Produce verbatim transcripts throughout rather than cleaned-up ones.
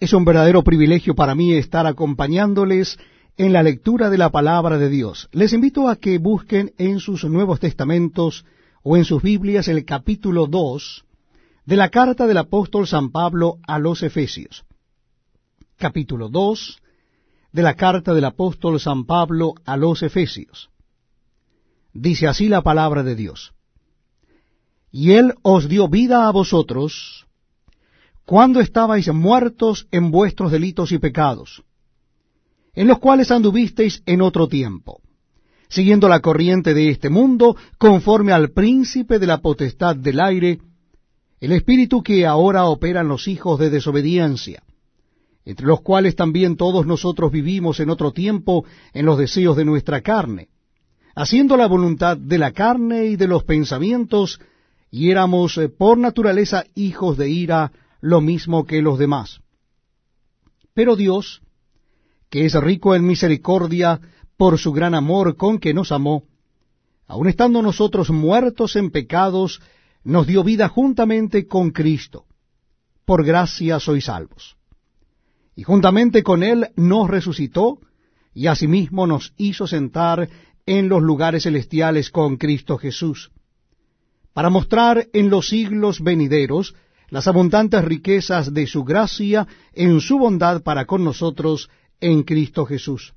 Es un verdadero privilegio para mí estar acompañándoles en la lectura de la palabra de Dios. Les invito a que busquen en sus Nuevos Testamentos o en sus Biblias el capítulo dos de la carta del apóstol San Pablo a los Efesios. Capítulo dos de la carta del apóstol San Pablo a los Efesios. Dice así la palabra de Dios: Y Él os dio vida a vosotros cuando estabais muertos en vuestros delitos y pecados, en los cuales anduvisteis en otro tiempo, siguiendo la corriente de este mundo, conforme al príncipe de la potestad del aire, el espíritu que ahora opera en los hijos de desobediencia, entre los cuales también todos nosotros vivimos en otro tiempo en los deseos de nuestra carne, haciendo la voluntad de la carne y de los pensamientos, y éramos eh, por naturaleza hijos de ira, lo mismo que los demás. Pero Dios, que es rico en misericordia, por su gran amor con que nos amó, aun estando nosotros muertos en pecados, nos dio vida juntamente con Cristo. Por gracia sois salvos. Y juntamente con Él nos resucitó, y asimismo nos hizo sentar en los lugares celestiales con Cristo Jesús, para mostrar en los siglos venideros las abundantes riquezas de su gracia en su bondad para con nosotros en Cristo Jesús.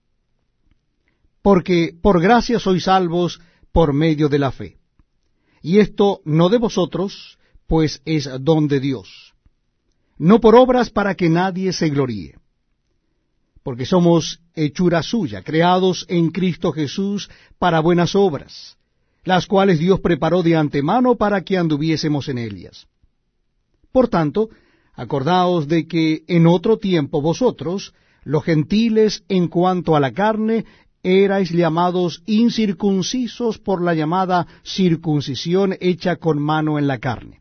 Porque por gracia sois salvos por medio de la fe. Y esto no de vosotros, pues es don de Dios, no por obras para que nadie se gloríe. Porque somos hechura suya, creados en Cristo Jesús para buenas obras, las cuales Dios preparó de antemano para que anduviésemos en ellas. Por tanto, acordaos de que en otro tiempo vosotros, los gentiles en cuanto a la carne, erais llamados incircuncisos por la llamada circuncisión hecha con mano en la carne.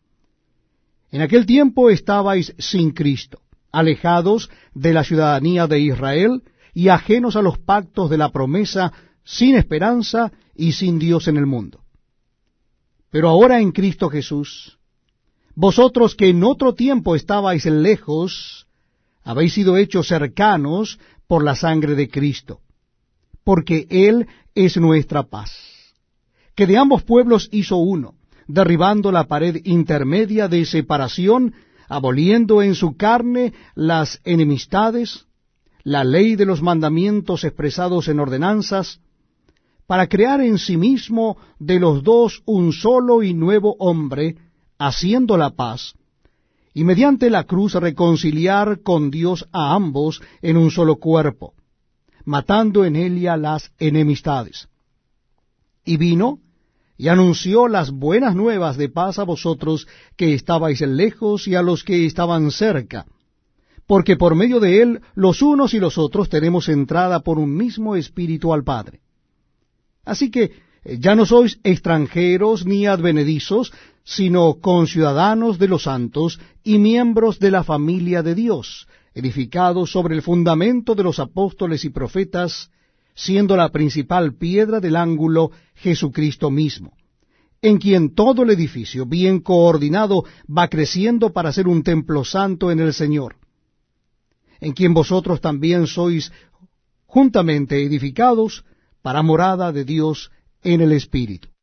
En aquel tiempo estabais sin Cristo, alejados de la ciudadanía de Israel y ajenos a los pactos de la promesa, sin esperanza y sin Dios en el mundo. Pero ahora en Cristo Jesús, vosotros que en otro tiempo estabais lejos, habéis sido hechos cercanos por la sangre de Cristo, porque Él es nuestra paz, que de ambos pueblos hizo uno, derribando la pared intermedia de separación, aboliendo en su carne las enemistades, la ley de los mandamientos expresados en ordenanzas, para crear en sí mismo de los dos un solo y nuevo hombre, haciendo la paz, y mediante la cruz reconciliar con Dios a ambos en un solo cuerpo, matando en ella las enemistades. Y vino y anunció las buenas nuevas de paz a vosotros que estabais lejos y a los que estaban cerca, porque por medio de él los unos y los otros tenemos entrada por un mismo espíritu al Padre. Así que ya no sois extranjeros ni advenedizos, sino conciudadanos de los santos y miembros de la familia de Dios, edificados sobre el fundamento de los apóstoles y profetas, siendo la principal piedra del ángulo Jesucristo mismo, en quien todo el edificio, bien coordinado, va creciendo para ser un templo santo en el Señor, en quien vosotros también sois juntamente edificados para morada de Dios en el Espíritu.